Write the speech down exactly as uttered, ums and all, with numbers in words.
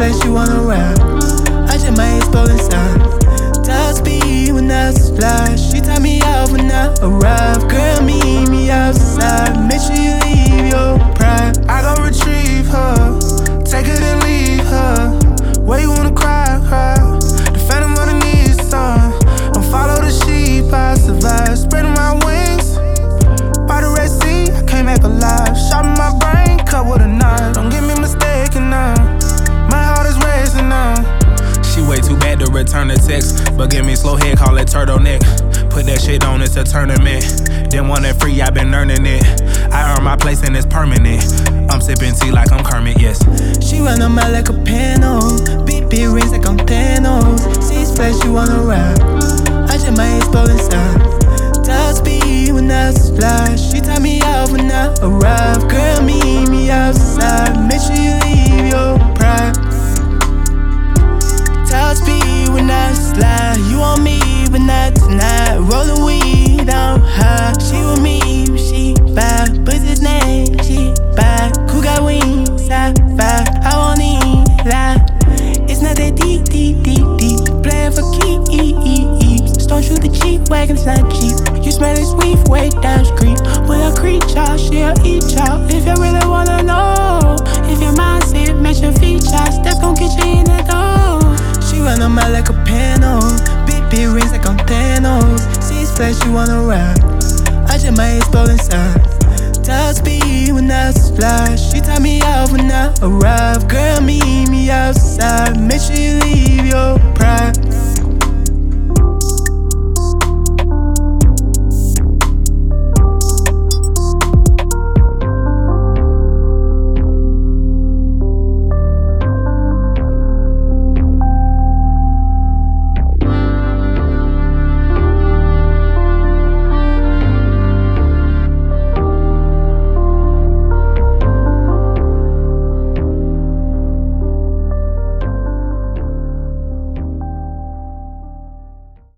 flesh, you wanna rap. I just might explode inside. Top speed when I splash. She tie me off when I arrive. Girl, meet me outside. Make sure you leave your pride. I go retrieve her, take her then leave her. Where you wanna cry, cry? The phantom underneath sun. Don't follow the sheep, I survive. Spreading my wings by the Red Sea, I came back alive. Shot in my brain, cut with a knife. Don't get me mistaken now, my heart is racing now. She way too bad to return the text, but give me slow head, call it turtleneck. Put that shit on, it's a tournament. Then want it free, I been earning it. I earn my place and it's permanent. I'm sipping tea like I'm Kermit, yes. She run on my like a panel. Big, big rings like I'm Thanos. Six flesh, you wanna rap. I just might explode inside. Top speed when I splash. She tie me off when I arrive. Girl, meet me outside. Make sure you leave your pride. Top speed when I slide. You want me, but not tonight. Rollin' weed, I'm high. She with me, but she bad. But his name, she bad. Who got wings, high five. I won't even lie. It's not that deep, deep, deep, deep. Playing for keeps. Don't shoot the cheap wagon, it's not cheap. You smell it sweet way down the street. When I creep y'all, she'll eat y'all. If you really wanna know, if your mindset match your features, that's gon' get you in the door. She run on my like a panel. Big, big rings like I'm Thanos. Six flesh, you wanna rap. I just might explode inside. Top speed when I splash. She tie me off when I arrive. Girl, meet me outside. Make sure you leave your pride.